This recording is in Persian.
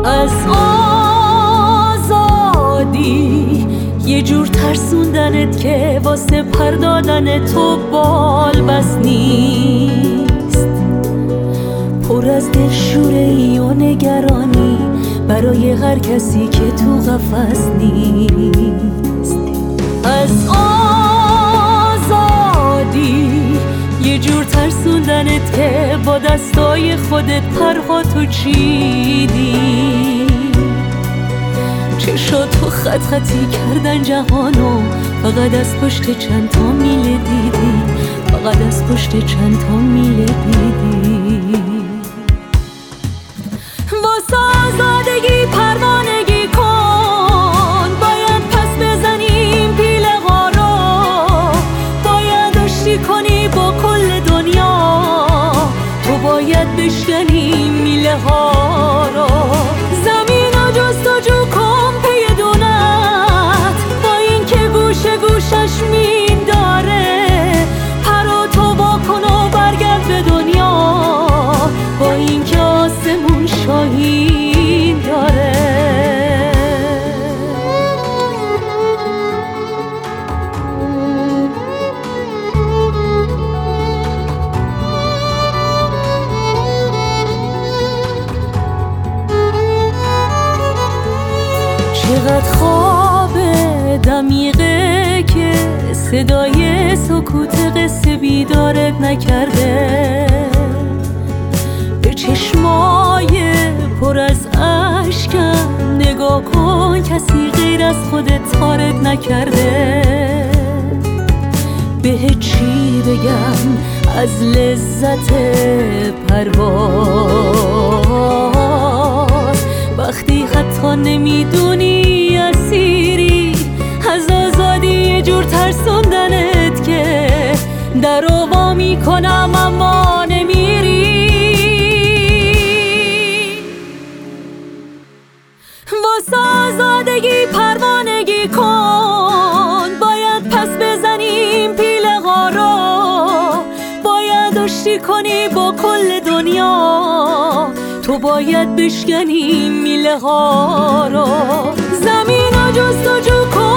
از آزادی یه جور ترسوندنت که واسه پردادن تو بال بس نیست، پر از دلشوره‌ای و نگرانی برای هر کسی که تو قفس نیست. از آزادی یه جور ترسوندنت که با دستای خودت پرهاتو چیدی، چشاتو خط خطی کردن جهانو، فقط از پشت چند تا میله دیدی، فقط از پشت چند تا میله دیدی. واسه آزادگی پروانگی کن، باید پس بزنیم پیله ها رو، باید آشتی کنی با کل دنیا، تو باید بشکنی میله ها رو. زمین و جستجو کن پی دونت، با این که گوشه گوشش مین داره، پرو تو واکن و برگرد به دنیا، با این که آسمون شاهین داره. چقدر خواب دمیقه که صدای سکوت قصه بیدارت نکرده، به چشمای پر از اشکم نگاه کن، کسی غیر از خودت تارت نکرده. بهت چی بگم از لذت پرواز، وقتی حتی نمیدونی اسیری از آزادی، یه جور ترسوندنت که در رو وا میکنم اما نمیری. واسه آزادگی پروانگی کن، باید پس بزنیم پیله ها رو، باید آشتی کنی با کل دنیا، تو باید بشکنی میله ها رو. زمین و جستجو کن